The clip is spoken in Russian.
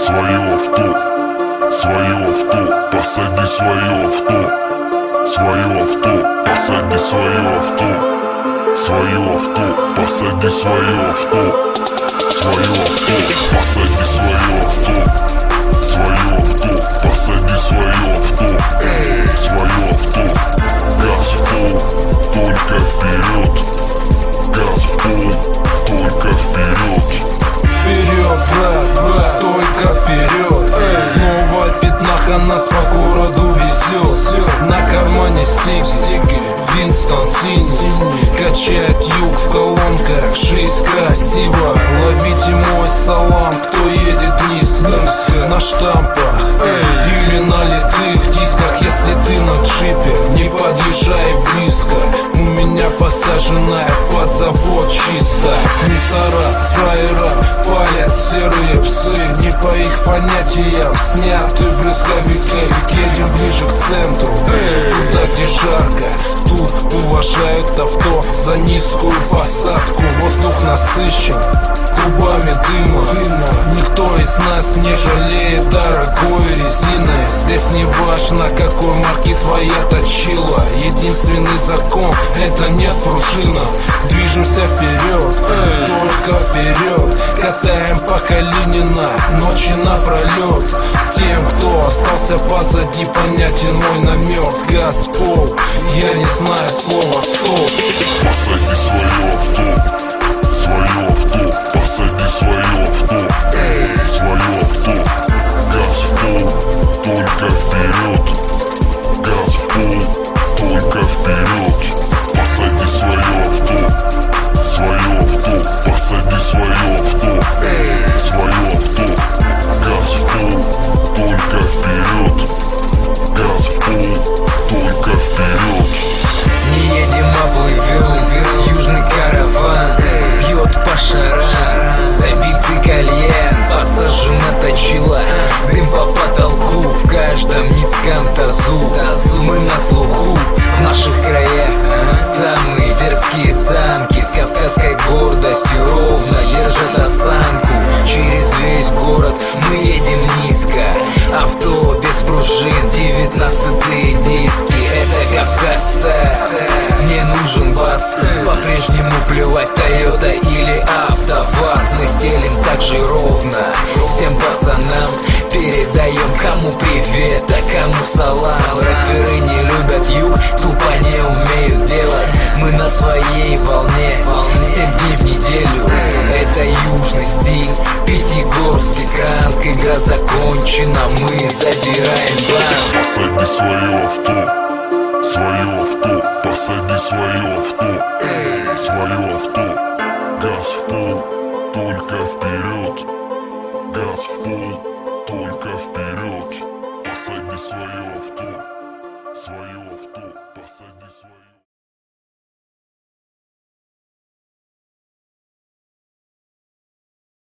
свое авто, посади свое авто, посади свое авто, посади свое авто, посади свое авто, посади свое авто, газ в пол, только вперед, газ в пол, только вперед. Вперед, брат, только вперед. Снова пятнаха нас по городу везет. На кармане стикер, Винстон синий. Качает юг в колонках, жизнь красива. Ловите мой салам, кто едет низко. На штампах или на литых дисках. Если ты на джипе, не подъезжай близко. У меня посаженная под завод чисто. Мусора, фраера, палят серые псы. Не по их понятиям сняты брызговики. Едем ближе к центру, туда где жарко. Тут уважают авто за низкую посадку. Воздух насыщен клубами дыма. Никто из нас не жалеет дорогой резины. Здесь не важно, какой марки твоя точила. Единственный закон — это нет пружина. Движемся вперед, только вперед. Катаем по Калинина ночи напролет. Тем, кто остался позади, понятен мой намек. Газ в пол, я не знаю слова стоп. Посади свое авто, посади свое авто, газ в пол, только вперед, газ в пол, только вперед. Посади свое авто, посади свое авто, газ в пол, только вперед, газ в пол, только вперед. Не едем, а плывем, южный караван бьет по шарам, забитый кальян, посажена точила, дым по потолку в каждом низком тазу. Мы на слуху в наших краях, самые дерзкие самки с кавказской гордостью ровно держат осанку. Через весь город мы едем низко, авто без пружин, 19-е диски. Это Кавказ стайл, мне нужен бас. По-прежнему плевать, Тойота или АвтоВАЗ. Мы стелим так же ровно всем пацанам. Передаем кому привет, а кому салам. Рэперы не любят юг, тупо не умеют делать. Мы на своей волне 7 дней в неделю. Это южный стиль, Пятигорский кранк. Игра закончена, мы забираем банк. Посади свое авто, посади свое авто, газ в пол, только вперед, газ в пол, только вперед. Посади свое авто, посади свое.